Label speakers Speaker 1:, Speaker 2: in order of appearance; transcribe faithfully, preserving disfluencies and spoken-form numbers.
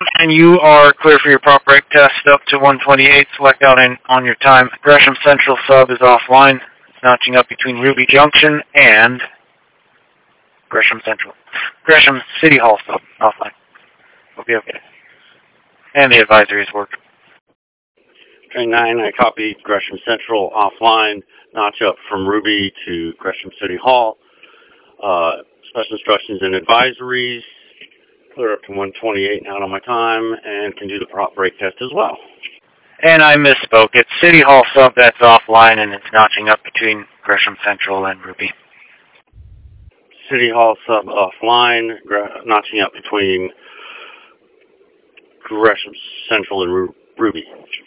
Speaker 1: And you are clear for your prop brake test up to one twenty-eight. Select out in, on your time. Gresham Central sub is offline. It's notching up between Ruby Junction and Gresham Central. Gresham City Hall sub offline. We'll be okay. And the advisory is working.
Speaker 2: Train nine, I copied Gresham Central offline. Notch up from Ruby to Gresham City Hall. Uh, special instructions and advisories. Clear up to one twenty-eight out on my time, and can do the prop brake test as well.
Speaker 1: And I misspoke. It's City Hall sub that's offline, and it's notching up between Gresham Central and Ruby.
Speaker 2: City Hall sub offline, notching up between Gresham Central and Ru Ruby.